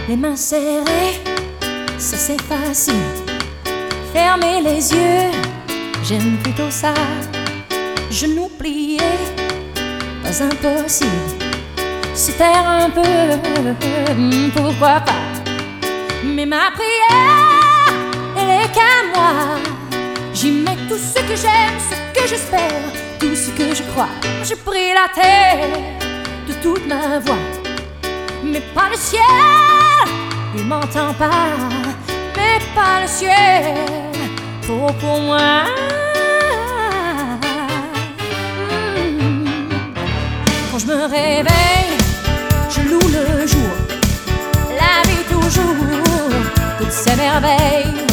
Les mains serrées, ça c'est facile. Fermer les yeux, j'aime plutôt ça. Genoux pliés, pas impossible. Se taire un peu, pourquoi pas. Mais ma prière, elle est qu'à moi. J'y mets tout ce que j'aime, ce que j'espère, tout ce que je crois. Je prie la terre de toute ma voix, mais pas le ciel, il m'entend pas. Mais pas le ciel, trop pour moi. Quand je me réveille, je loue le jour, la vie toujours, toutes ces merveilles.